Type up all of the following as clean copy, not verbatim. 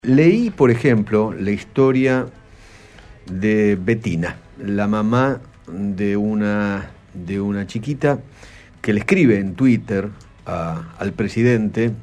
Leí, por ejemplo, la historia de Betina, la mamá de una chiquita que le escribe en Twitter al presidente.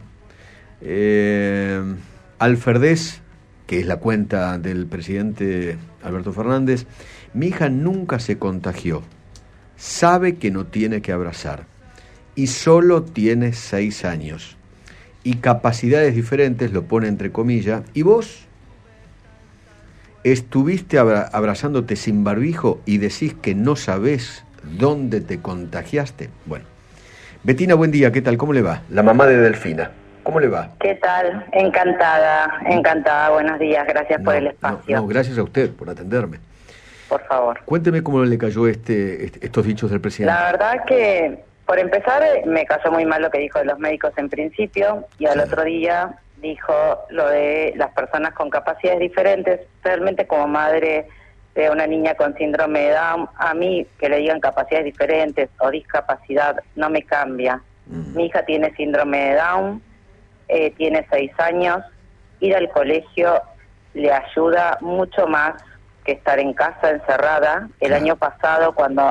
Alferdez, que es la cuenta del presidente Alberto Fernández: mi hija nunca se contagió, sabe que no tiene que abrazar y solo tiene 6 años. Y capacidades diferentes, lo pone entre comillas, y vos estuviste abrazándote sin barbijo y decís que no sabés dónde te contagiaste. Bueno, Betina, buen día, ¿qué tal? ¿Cómo le va? La mamá de Delfina, ¿cómo le va? ¿Qué tal? Encantada, buenos días, gracias por el espacio. No, gracias a usted por atenderme. Por favor. Cuénteme cómo le cayó estos dichos del presidente. La verdad que, por empezar, me cayó muy mal lo que dijo de los médicos en principio, y al otro día dijo lo de las personas con capacidades diferentes. Realmente, como madre de una niña con síndrome de Down, a mí que le digan capacidades diferentes o discapacidad no me cambia. Mi hija tiene síndrome de Down, tiene 6 años, ir al colegio le ayuda mucho más que estar en casa encerrada. El año pasado, cuando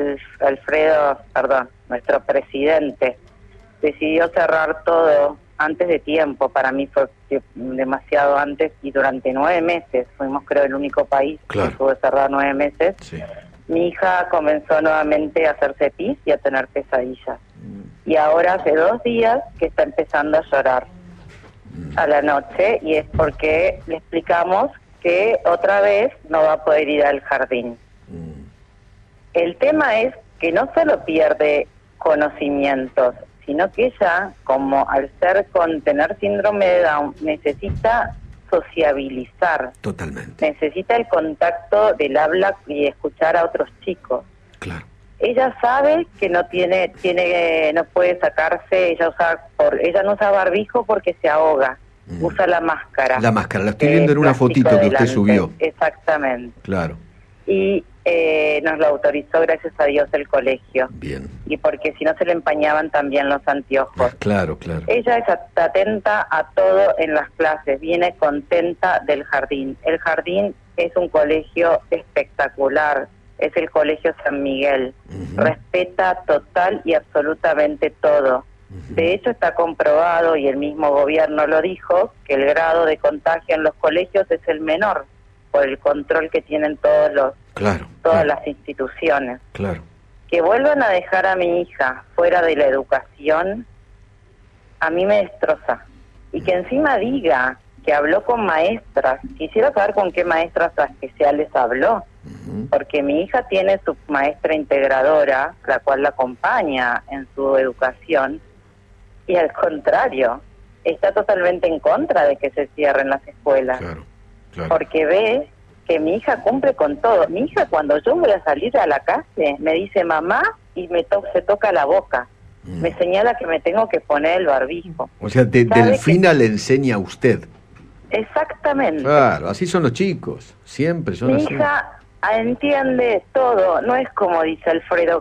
nuestro presidente decidió cerrar todo antes de tiempo, para mí fue demasiado antes, y durante 9 meses, fuimos creo el único país que estuvo cerrado 9 meses, mi hija comenzó nuevamente a hacerse pis y a tener pesadillas. Y ahora hace 2 días que está empezando a llorar a la noche, y es porque le explicamos que otra vez no va a poder ir al jardín. El tema es que no solo pierde conocimientos, sino que ella, como al tener síndrome de Down, necesita sociabilizar. Totalmente. Necesita el contacto del habla y escuchar a otros chicos. Claro. Ella sabe que no puede sacarse, ella no usa barbijo porque se ahoga. Usa la máscara. La máscara, la estoy viendo en una fotito que usted subió. Exactamente. Claro. Y nos lo autorizó, gracias a Dios, el colegio. Bien. Y porque si no se le empañaban también los anteojos. Claro. Ella es atenta a todo en las clases, viene contenta del jardín. El jardín es un colegio espectacular, es el Colegio San Miguel. Respeta total y absolutamente todo. De hecho, está comprobado, y el mismo gobierno lo dijo, que el grado de contagio en los colegios es el menor, por el control que tienen todas las instituciones. Claro. Que vuelvan a dejar a mi hija fuera de la educación, a mí me destroza. Y que encima diga que habló con maestras. Quisiera saber con qué maestras especiales habló, porque mi hija tiene su maestra integradora, la cual la acompaña en su educación, y al contrario, está totalmente en contra de que se cierren las escuelas. Claro. Porque ve que mi hija cumple con todo. Mi hija, cuando yo voy a salir a la calle, me dice mamá y se toca la boca. Me señala que me tengo que poner el barbijo. O sea, Delfina le enseña a usted. Exactamente. Claro, así son los chicos, siempre son así. Mi hija entiende todo, no es como dice Alfredo,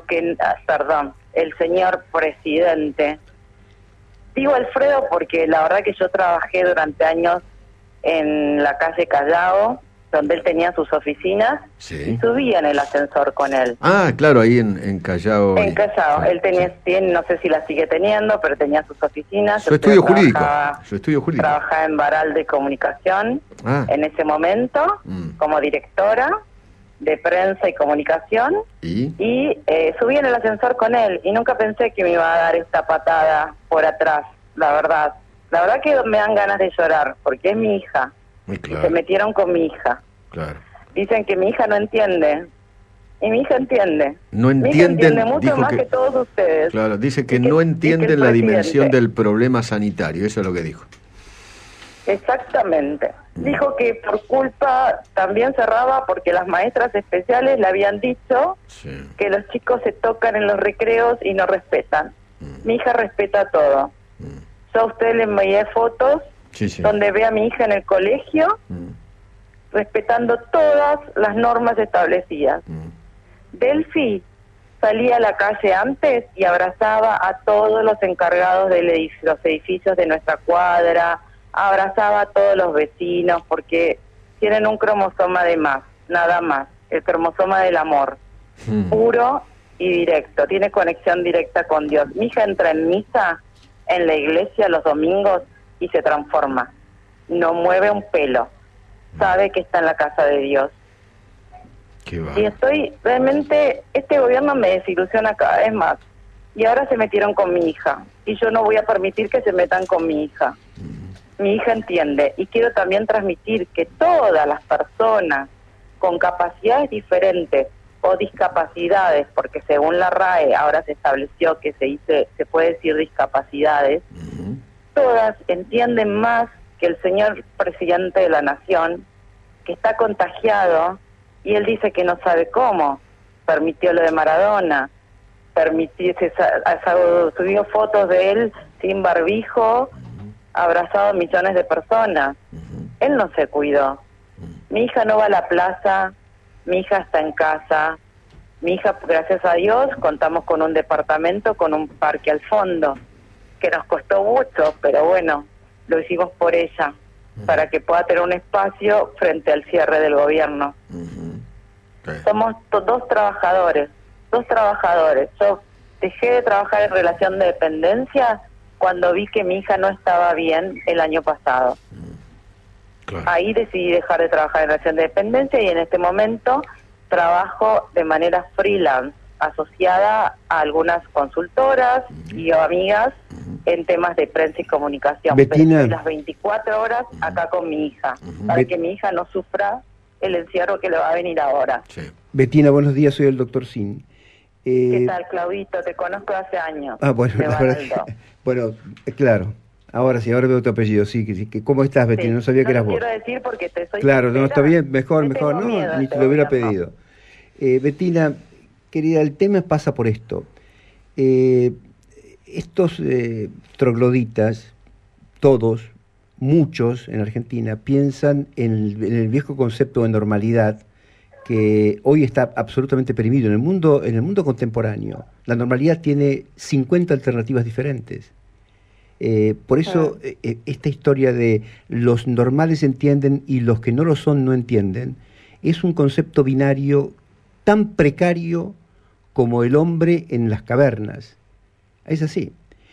el señor presidente. Digo Alfredo porque la verdad que yo trabajé durante años en la calle Callao, donde él tenía sus oficinas, y subía en el ascensor con él. Ah, claro, ahí en Callao. En Callao, él tiene, no sé si la sigue teniendo, pero tenía sus oficinas. Su estudio jurídico. Trabajaba en Baral de Comunicación en ese momento, como directora de prensa y comunicación, y subí en el ascensor con él, y nunca pensé que me iba a dar esta patada por atrás, la verdad que me dan ganas de llorar, porque es mi hija, y se metieron con mi hija. Claro. Dicen que mi hija no entiende, y mi hija entiende. No entienden, mi hija entiende mucho más que todos ustedes. Claro, dice que no entienden la dimensión del problema sanitario, eso es lo que dijo. Exactamente. Dijo que por culpa también cerraba porque las maestras especiales le habían dicho que los chicos se tocan en los recreos y no respetan. Mi hija respeta todo. Yo a usted le envié fotos donde ve a mi hija en el colegio respetando todas las normas establecidas. Delphi salía a la calle antes y abrazaba a todos los encargados de los edificios de nuestra cuadra, abrazaba a todos los vecinos porque tienen un cromosoma de más, nada más, el cromosoma del amor, puro y directo, tiene conexión directa con Dios. Mi hija entra en misa en la iglesia los domingos y se transforma, no mueve un pelo, sabe que está en la casa de Dios. Y estoy, realmente, este gobierno me desilusiona cada vez más. Y ahora se metieron con mi hija. Y yo no voy a permitir que se metan con mi hija. Mi hija entiende. Y quiero también transmitir que todas las personas con capacidades diferentes o discapacidades, porque según la RAE ahora se estableció que se puede decir discapacidades, todas entienden más que el señor presidente de la nación, que está contagiado, y él dice que no sabe cómo. Permitió lo de Maradona, subió fotos de él sin barbijo, abrazado a millones de personas. Él no se cuidó. Mi hija no va a la plaza, mi hija está en casa. Mi hija, gracias a Dios, contamos con un departamento, con un parque al fondo, que nos costó mucho, pero bueno, lo hicimos por ella, para que pueda tener un espacio frente al cierre del gobierno. Somos dos trabajadores. Yo dejé de trabajar en relación de dependencia cuando vi que mi hija no estaba bien el año pasado. Ahí decidí dejar de trabajar en relación de dependencia y en este momento trabajo de manera freelance, asociada a algunas consultoras y amigas en temas de prensa y comunicación. Betina, pero las 24 horas acá con mi hija, para que mi hija no sufra el encierro que le va a venir ahora. Betina, buenos días, soy el doctor Sin. ¿Qué tal, Claudito? Te conozco hace años. Bueno, la verdad, bueno, claro. Ahora sí, ahora veo tu apellido, sí. ¿Cómo estás, Betina? No sabía que eras vos. No quiero decir porque te soy Claro, sincera. No, está bien, mejor, no, miedo, ni te lo hubiera pedido. Betina, querida, el tema pasa por esto. Estos trogloditas, todos, muchos en Argentina, piensan en el viejo concepto de normalidad que hoy está absolutamente perimido en el mundo contemporáneo. La normalidad tiene 50 alternativas diferentes. Por eso esta historia de los normales entienden y los que no lo son no entienden es un concepto binario tan precario como el hombre en las cavernas. Es así.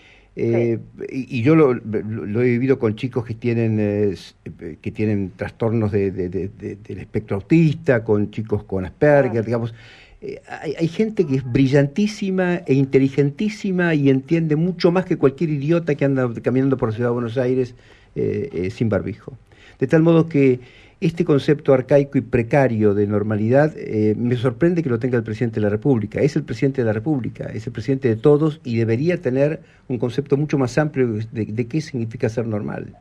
Y yo lo he vivido con chicos que tienen trastornos del espectro autista, con chicos con Asperger, digamos. Hay gente que es brillantísima e inteligentísima y entiende mucho más que cualquier idiota que anda caminando por la ciudad de Buenos Aires sin barbijo. De tal modo que este concepto arcaico y precario de normalidad me sorprende que lo tenga el presidente de la República. Es el presidente de la República, es el presidente de todos y debería tener un concepto mucho más amplio de qué significa ser normal.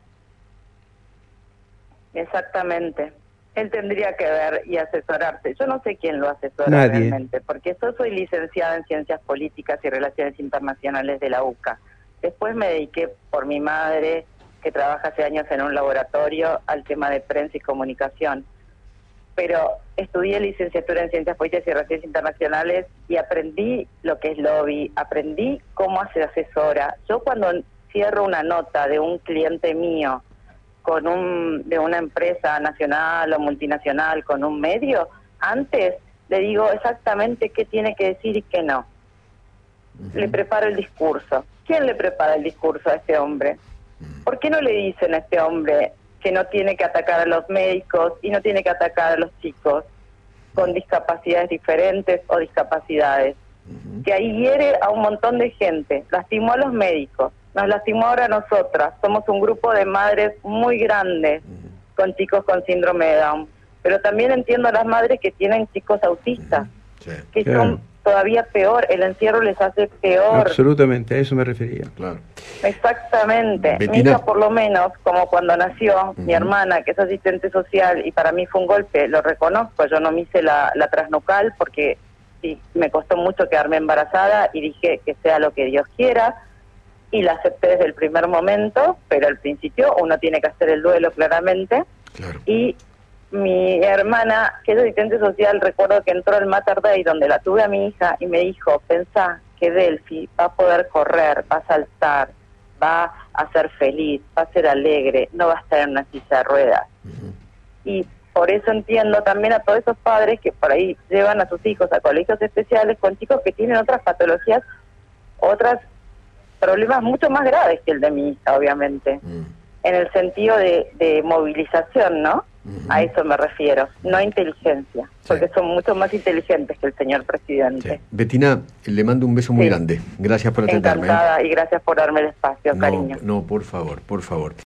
Exactamente. Él tendría que ver y asesorarse. Yo no sé quién lo asesora realmente, porque yo soy licenciada en Ciencias Políticas y Relaciones Internacionales de la UCA. Después me dediqué por mi madre, que trabaja hace años en un laboratorio, al tema de prensa y comunicación. Pero estudié licenciatura en Ciencias Políticas y Relaciones Internacionales y aprendí lo que es lobby, aprendí cómo se asesora. Yo cuando cierro una nota de un cliente mío de una empresa nacional o multinacional con un medio, antes le digo exactamente qué tiene que decir y qué no. Le preparo el discurso. ¿Quién le prepara el discurso a este hombre? ¿Por qué no le dicen a este hombre que no tiene que atacar a los médicos y no tiene que atacar a los chicos con discapacidades diferentes o discapacidades? Que ahí hiere a un montón de gente, lastimó a los médicos, nos lastimó ahora a nosotras. Somos un grupo de madres muy grande con chicos con síndrome de Down, pero también entiendo a las madres que tienen chicos autistas, que son todavía peor, el encierro les hace peor. Absolutamente, a eso me refería. Claro. Exactamente. Mi hija, por lo menos, como cuando nació, mi hermana, que es asistente social, y para mí fue un golpe, lo reconozco, yo no me hice la transnucal porque sí, me costó mucho quedarme embarazada y dije que sea lo que Dios quiera, y la acepté desde el primer momento, pero al principio uno tiene que hacer el duelo claramente. Claro. Y mi hermana, que es asistente social, recuerdo que entró al Mater Dei donde la tuve a mi hija y me dijo, pensá que Delphi va a poder correr, va a saltar, va a ser feliz, va a ser alegre, no va a estar en una silla de ruedas. Y por eso entiendo también a todos esos padres que por ahí llevan a sus hijos a colegios especiales con chicos que tienen otras patologías, otros problemas mucho más graves que el de mi hija, obviamente, en el sentido de movilización, ¿no? A eso me refiero, no a inteligencia, porque son mucho más inteligentes que el señor presidente. Bettina, le mando un beso muy grande. Gracias por atenderme. Encantada, y gracias por darme el espacio, cariño. No, por favor, por favor.